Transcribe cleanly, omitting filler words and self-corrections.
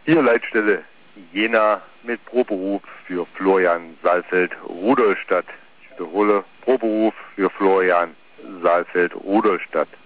Hier Leitstelle Jena mit Proberuf für Florian Saalfeld-Rudolstadt. Ich wiederhole, Proberuf für Florian Saalfeld-Rudolstadt.